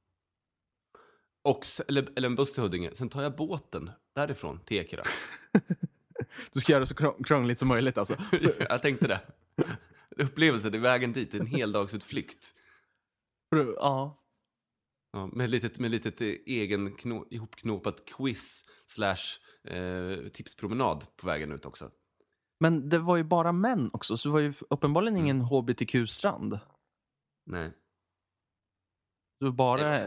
Eller en buss till Huddinge. Sen tar jag båten därifrån till Ekerö. Du ska göra det så krångligt som möjligt alltså. Jag tänkte det. Upplevelsen i vägen dit, en heldagsutflykt. Ja. Ja, med litet egen ihopknopat quiz / tipspromenad på vägen ut också. Men det var ju bara män också, så det var ju uppenbarligen ingen HBTQ-strand. Nej. Det var bara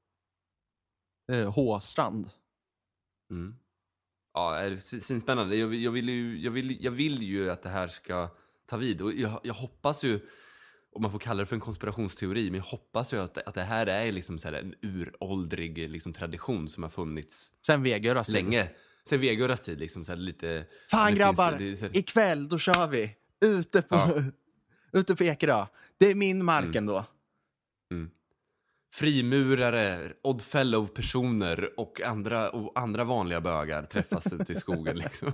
H-strand. Mm. Ja, det är spännande. Jag vill ju att det här ska ta vid. Och jag hoppas ju, om man får kalla det för en konspirationsteori, men jag hoppas ju att det här är liksom så här en uråldrig liksom tradition som har funnits sen Vegöras länge. Sen Vegöras tid liksom så här lite. Fan grabbar, ikväll då kör vi ute på Ekerö. Det är min mark ändå. Mm. Frimurare, Oddfellow-personer och andra vanliga bögar träffas ute i skogen liksom.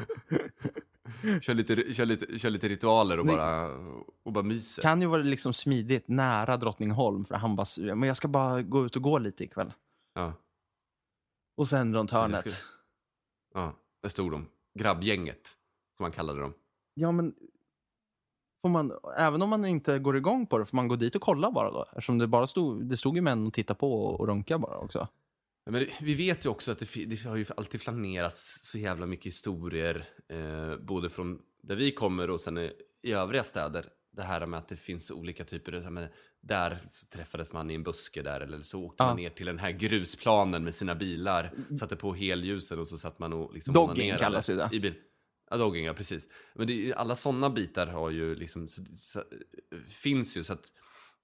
Kör lite ritualer och bara myser. Kan ju vara liksom smidigt nära Drottningholm, för han bara, men jag ska bara gå ut och gå lite ikväll. Ja. Och sen runt hörnet. Ja, där stod de. Grabbgänget, som man kallade dem. Ja, men får man, även om man inte går igång på det, får man gå dit och kolla bara då? Eftersom det stod ju män och titta på och runka bara också. Ja, men vi vet ju också att det har ju alltid flanerats så jävla mycket historier, både från där vi kommer och sen i övriga städer. Det här med att det finns olika typer, där så träffades man i en buske där, eller så åkte man ner till den här grusplanen med sina bilar, satte på helljusen och så satt man och liksom dogging kallas ju det. I bil. Ja, dogging, ja, precis. Men alla sådana bitar har ju liksom finns ju så att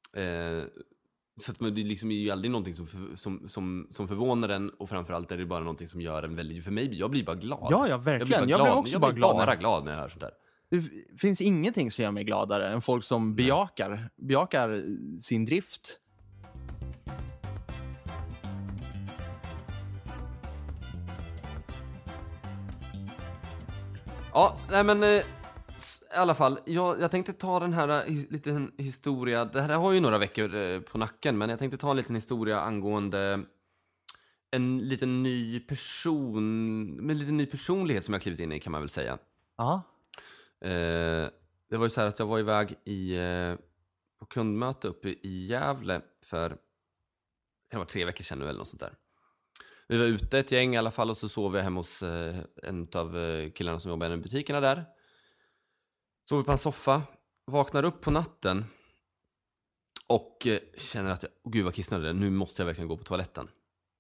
det liksom är ju aldrig någonting som förvånar en, och framförallt är det bara någonting som gör en väldigt, för mig, jag blir bara glad. Ja, verkligen. Jag blir också bara glad när jag hör sånt där. Det finns ingenting som gör mig gladare än folk som bejakar sin drift. Ja, nej men i alla fall, jag tänkte ta den här liten historia. Det här har ju några veckor på nacken, men jag tänkte ta en liten historia angående en liten ny person, med en liten ny personlighet som jag klivit in i, kan man väl säga. Ja. Det var ju så här att jag var iväg på kundmöte uppe i Gävle för, kan det vara 3 veckor sedan nu eller något sånt där. Vi var ute ett gäng i alla fall, och så sov jag hemma hos en av killarna som jobbar i butikerna där. Sov på en soffa, vaknar upp på natten och känner att gud vad kissnade, nu måste jag verkligen gå på toaletten.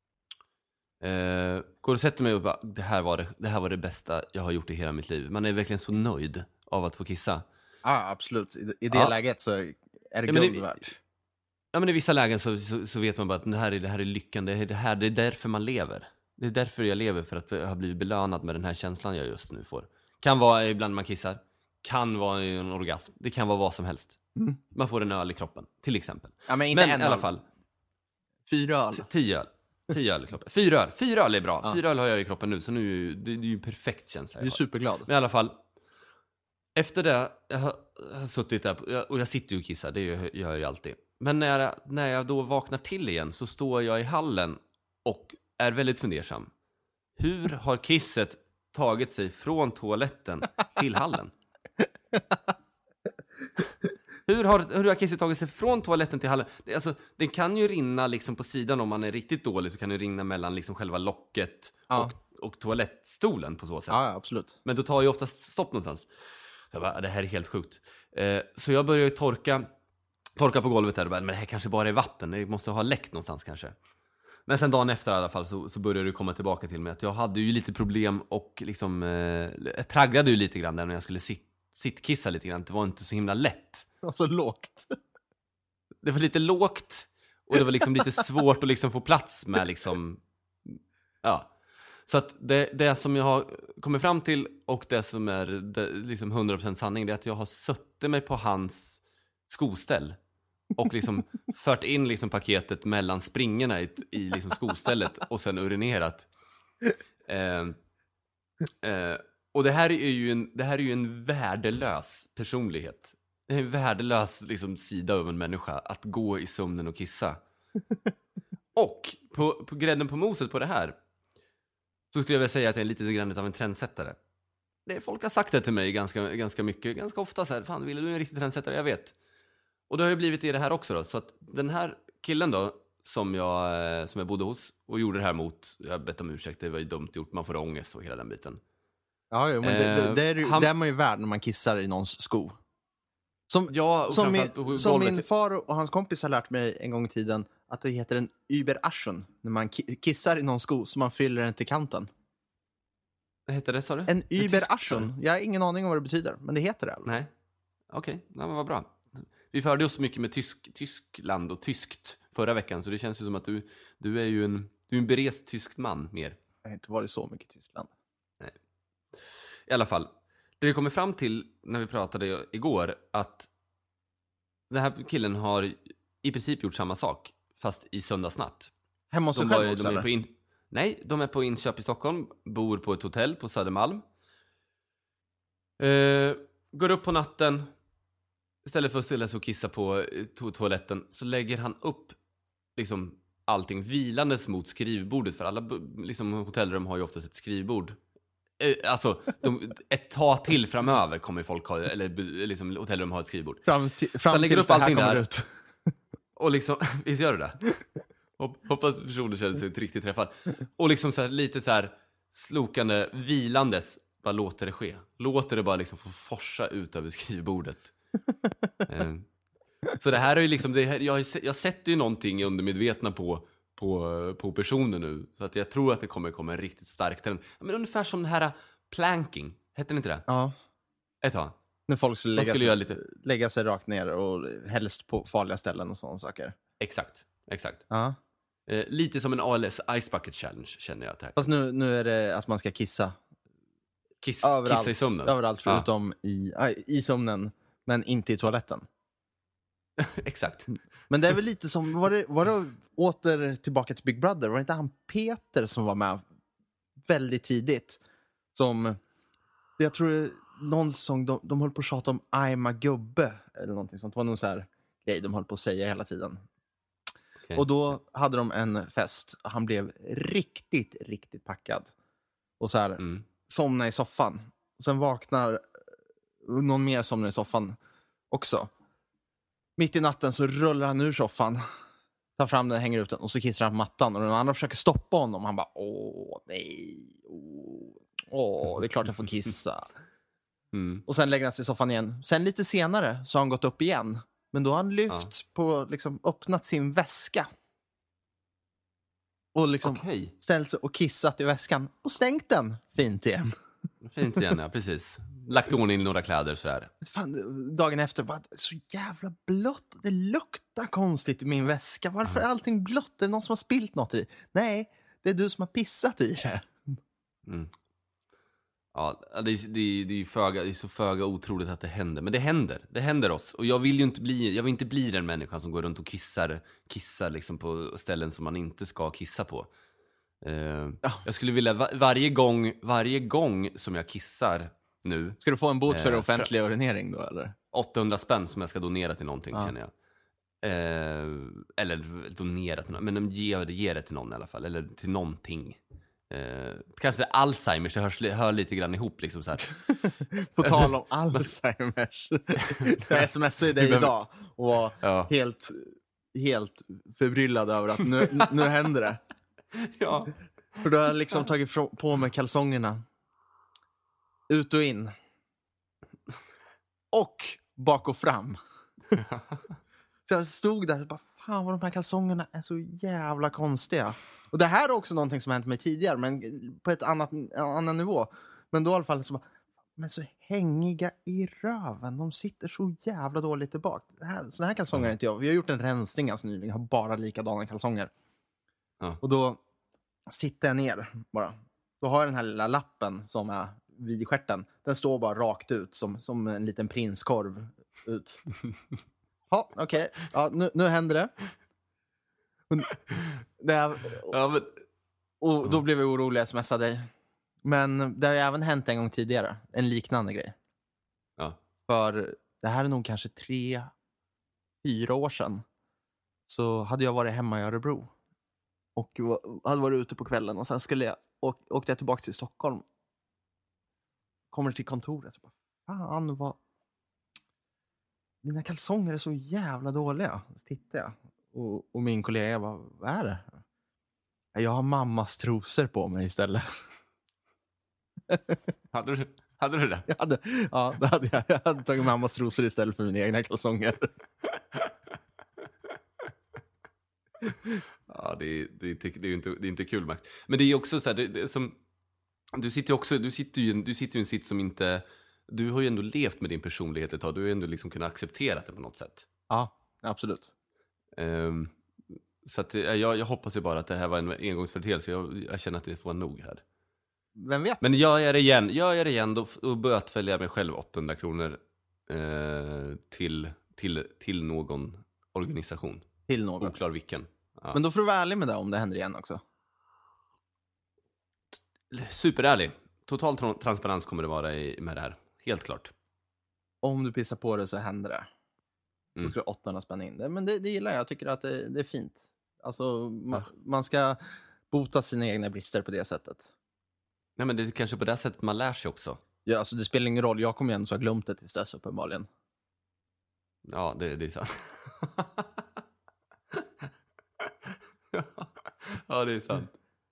Går och sätter mig och bara, det här var det bästa jag har gjort i hela mitt liv. Man är verkligen så nöjd av att få kissa. Ja, absolut. I det läget så är det guld värt. Ja, men i vissa lägen så vet man bara att det här är lyckan. Det är därför man lever. Det är därför jag lever, för att jag har blivit belönad med den här känslan jag just nu får. Kan vara ibland man kissar. Kan vara en orgasm. Det kan vara vad som helst. Man får en öl i kroppen, till exempel. Ja, men inte en i alla fall 4 öl. 10 öl i kroppen. 4 öl är bra. 4 öl har jag i kroppen nu, så nu det är ju en perfekt känsla. Du är superglad. Men i alla fall, efter det, jag har suttit där, och jag sitter ju och kissar, det gör jag ju alltid. Men när jag då vaknar till igen, så står jag i hallen och är väldigt fundersam. Hur har kisset tagit sig från toaletten till hallen? Hur har kisset tagit sig från toaletten till hallen? Alltså, den kan ju rinna liksom på sidan, om man är riktigt dålig så kan det rinna mellan liksom själva locket och toalettstolen på så sätt. Ja, absolut. Men då tar ju oftast stopp någonstans. Jag bara, det här är helt sjukt. Så jag börjar ju torka på golvet där och bara, men det här kanske bara är vatten. Det måste ha läckt någonstans kanske. Men sen dagen efter i alla fall så började det komma tillbaka till mig att jag hade ju lite problem och liksom jag traggade ju lite grann där när jag skulle sittkissa lite grann. Det var inte så himla lätt. Det var så lågt. Det var lite lågt och det var liksom lite svårt att liksom få plats med liksom, ja. Så att det som jag har kommit fram till, och det som är liksom 100% sanning, det är att jag har suttit mig på hans skoställ och liksom fört in liksom paketet mellan springorna i liksom skostället och sen urinerat. Och det här är ju en värdelös personlighet. Det är en värdelös liksom sida av en människa, att gå i sömnen och kissa. Och på grädden på moset på det här, så skulle jag vilja säga att jag är lite grann av en trendsättare. folk har sagt det till mig ganska mycket, ganska ofta så här, fan Wille, du är en riktig trendsättare, jag vet. Och det har ju blivit i det här också då, så att den här killen då, som jag bodde hos och gjorde det här mot, jag bett om ursäkt, det var ju dumt gjort, man får ångest och hela den biten. Ja, men det är man ju värd när man kissar i någons sko. Som min far och hans kompis har lärt mig en gång i tiden att det heter en Überraschung när man kissar i någon sko så man fyller den till kanten. Vad heter det, sa du? En Überraschung. Jag har ingen aning om vad det betyder, men det heter det. Eller? Nej, okej. Nej, men vad bra. Vi förde oss mycket med Tyskland och tyskt förra veckan, så det känns ju som att du är ju en berest tysk man mer. Jag har inte varit så mycket i Tyskland. Nej. I alla fall, det vi kommer fram till när vi pratade igår, att den här killen har i princip gjort samma sak, fast i söndagsnatt. Hemma hos sig själv också, eller? Nej, de är på inköp i Stockholm, bor på ett hotell på Södermalm. Går upp på natten, istället för att ställa sig och kissa på toaletten, så lägger han upp liksom allting vilandes mot skrivbordet. För alla liksom, hotellrum har ju oftast ett skrivbord. Alltså, ett tag till framöver kommer folk ha, eller liksom, hotellrum har ett skrivbord. Fram lägger upp allting där ut. Och liksom, visst gör du det? Hoppas personen känner sig inte riktigt träffad. Och liksom så här, lite så här slokande, vilandes, bara låter det ske. Låter det bara liksom få forsa ut över skrivbordet. Så det här är ju liksom, jag sätter ju någonting undermedvetna på personen nu. Så att jag tror att det kommer komma en riktigt stark trend. Men ungefär som den här planking, hette det inte det? Ja. Ett tag. När folk skulle lägga sig rakt ner och helst på farliga ställen och sådana saker. Exakt. Ja. Lite som en ALS Ice Bucket Challenge, känner jag att det här. Fast nu är det att man ska kissa. Kissa i sömnen. Överallt förutom i sömnen, men inte i toaletten. Exakt. Men det är väl lite som, var det åter tillbaka till Big Brother? Var det inte han Peter som var med väldigt tidigt? Som, jag tror någon säsong, de höll på att tjata om I'm a gubbe eller någonting sånt. Det var någon så här grej de höll på att säga hela tiden. Okay. Och då hade de en fest. Han blev riktigt, riktigt packad. Och så här, somnar i soffan. Och sen vaknar någon mer somnar i soffan också. Mitt i natten så rullar han ur soffan, tar fram den, hänger ut den och så kissar han på mattan. Och den andra försöker stoppa honom. Han bara, nej. Det är klart jag får kissa. Och sen lägger han sig i soffan igen. Sen lite senare så har han gått upp igen. Men då har han lyft på, liksom öppnat sin väska. Och liksom ställt sig och kissat i väskan. Och stängt den fint igen. Fint igen, ja, precis. Lagt ordning i några kläder så här. Fan, dagen efter bara, så jävla blått. Det luktar konstigt i min väska. Varför är allting blått? Är det någon som har spilt något i? Nej, det är du som har pissat i det. Ja, det är så föga otroligt att det händer. Men det händer oss. Och jag vill inte bli den människan som går runt och kissar liksom på ställen som man inte ska kissa på. Jag skulle vilja varje gång som jag kissar nu. Ska du få en bot för offentlig urinering då, eller? 800 spänn som jag ska donera till någonting, känner jag. Eller donera till någon, men ge det till någon i alla fall. Eller till någonting. Kanske Alzheimers, det hör lite grann ihop liksom så här. På tal om Alzheimers. Jag smsade dig idag och var helt förbryllad över att nu händer det. Ja. För då har jag liksom tagit på mig kalsongerna. Ut och in. Och bak och fram. Så jag stod där och bara, fan vad de här kalsongerna är så jävla konstiga. Och det här är också någonting som har hänt mig tidigare, men på ett annan nivå. Men då i alla fall så bara, men så hängiga i röven. De sitter så jävla dåligt tillbaka. Så här kalsonger är inte jag. Vi har gjort en rensning alltså nyligen. Jag har bara likadana kalsonger. Ja. Och då sitter jag ner bara. Då har jag den här lilla lappen som är vid stjärten. Den står bara rakt ut som en liten prinskorv ut. Ja, okej. Ja, nu händer det. Och då blev jag orolig, jag smsade dig. Men det har ju även hänt en gång tidigare. En liknande grej. Ja. För det här är nog kanske 3-4 år sedan. Så hade jag varit hemma i Örebro. Och hade varit ute på kvällen. Och sen åkte jag tillbaka till Stockholm. kommer till kontoret. Så bara, fan vad... Mina kalsonger är så jävla dåliga. Så tittar jag. Och min kollega bara, vad är det? Jag har mammas trosor på mig istället. Hade du det? Det hade jag. Jag hade tagit mammas trosor istället för mina egna kalsonger. Ja, det är inte kul, Max. Men det är också så här, det är som du sitter ju i en sitt som inte, du har ju ändå levt med din personlighet ett tag. Du har ju ändå liksom kunnat acceptera det på något sätt. Ja, absolut. Så att jag hoppas ju bara att det här var en engångsföreteelse. Jag känner att det får vara nog här. Vem vet? Men gör jag det igen då bötfäller jag mig själv 800 kronor till någon organisation. Till någon. Oklar vilken. Ja. Men då får du vara ärlig med det om det händer igen också. Superärlig. Total transparens kommer det vara med det här. Helt klart. Om du pissar på det så händer det. Då ska du 800 spänna in det. Men det gillar jag. Jag tycker att det är fint. Alltså, man ska bota sina egna brister på det sättet. Nej, men det är kanske på det sättet man lär sig också. Ja, alltså det spelar ingen roll. Jag kommer igen så har glömt det tills dess uppenbarligen. Ja, det är sant. Ja, det är sant.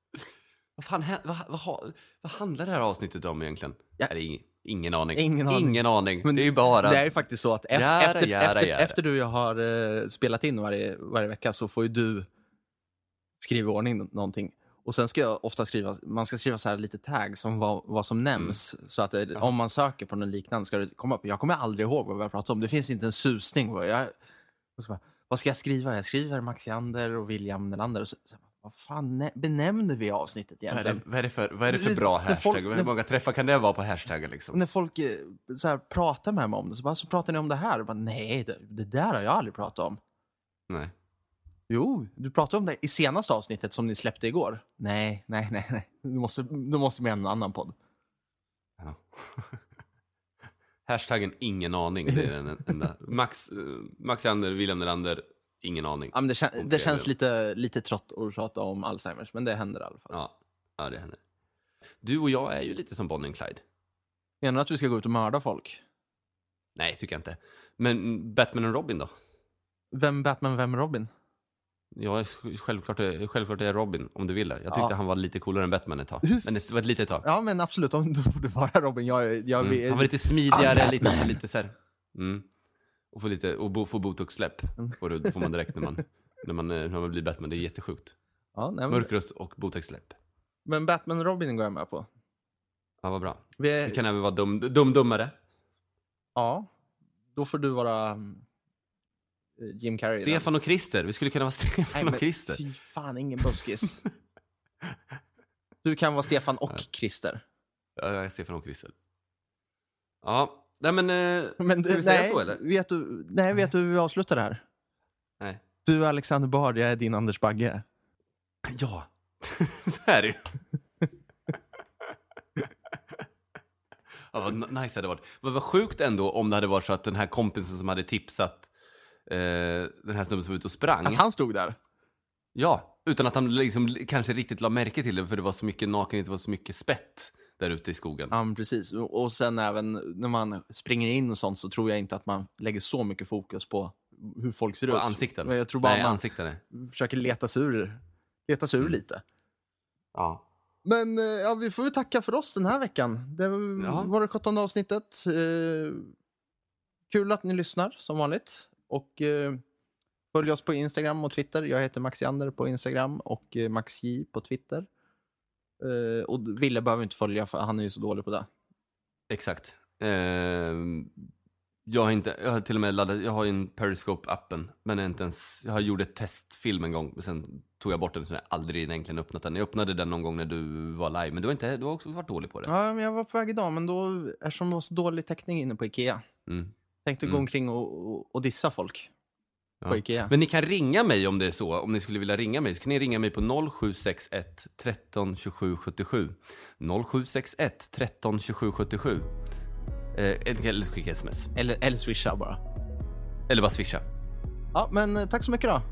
Vad handlar det här avsnittet om egentligen? Ja. Ingen aning. Ingen aning. Men det är bara... Det är ju faktiskt så att efter du har spelat in varje vecka så får ju du skriva i ordning någonting. Och sen ska jag ofta man ska skriva så här lite tags om vad som nämns. Så att om man söker på något liknande ska det komma upp. Jag kommer aldrig ihåg vad vi har pratat om. Det finns inte en susning. Vad ska jag skriva? Jag skriver Max Jander och William Nelander. Vad fan benämnde vi avsnittet egentligen? Vad är det för bra hashtag? Hur många träffar kan det vara på hashtaggen liksom? När folk så här, pratar med mig om det så pratar ni om det här. Bara, nej, det där har jag aldrig pratat om. Nej. Jo, du pratade om det i senaste avsnittet som ni släppte igår. Nej. Du måste med en annan podd. Ja. Hashtaggen ingen aning. Det är den enda. Max Jander, William Nelander, ingen aning. Ja, men det känns lite trött att prata om Alzheimers, men det händer i alla fall. Ja, det händer. Du och jag är ju lite som Bonnie och Clyde. Menar du att vi ska gå ut och mörda folk? Nej, tycker jag inte. Men Batman och Robin då? Vem Batman, vem Robin? Ja, självklart är Robin, om du vill det. Jag tyckte han var lite coolare än Batman ett tag. Men det var ett litet tag. Ja, men absolut. Då får du vara Robin. Han var lite smidigare, lite så här. Och få botox-släpp. Får man direkt när man blir Batman. Det är jättesjukt. Ja, mörkröst och botox-släpp. Men Batman och Robin går jag med på. Ja, vad bra. Det kan även vara dummare. Ja, då får du vara... Jim Carrey. Stefan och Christer. Vi skulle kunna vara Stefan och Christer. Fy fan, ingen buskis. Du kan vara Stefan och Christer. Ja, jag är Stefan och Christer. Ja, nej men du, nej, så, eller? Vet du hur vi avslutar det här? Nej. Du Alexander Bard, jag är din Anders Bagge. Ja, så är det ju. Ja, vad nice hade det varit. Men vad sjukt ändå om det hade varit så att den här kompisen som hade tipsat den här snubben som var ute och sprang. Att han stod där? Ja, utan att han liksom kanske riktigt la märke till det, för det var så mycket nakenhet, det var så mycket spett där ute i skogen. Ja, precis. Och sen även när man springer in och sånt så tror jag inte att man lägger så mycket fokus på hur folk ser ut. Ansikten. Men jag tror bara ansikten försöker leta sig ur lite. Ja. Men vi får ju tacka för oss den här veckan. Det var det 17:e avsnittet. Kul att ni lyssnar som vanligt. Och följ oss på Instagram och Twitter. Jag heter Max Jander på Instagram och Max J på Twitter. Och Ville behöver inte följa för han är ju så dålig på det. Exakt. Jag har till och med laddat, jag har ju en Periscope-appen, men jag har gjort ett testfilm en gång, men sen tog jag bort den så jag aldrig egentligen öppnat den. Jag öppnade den någon gång när du var live, men du har också varit dålig på det. Ja, men jag var på väg idag, men då, eftersom det var så dålig täckning inne på Ikea, tänkte gå omkring och dissa folk på Ikea. Men ni kan ringa mig om det är så, om ni skulle vilja ringa mig, så kan ni ringa mig på 0761 13 27 77. 0761 13 27 77. Eller skicka sms. Eller swisha bara. Eller bara swisha. Ja, men tack så mycket då.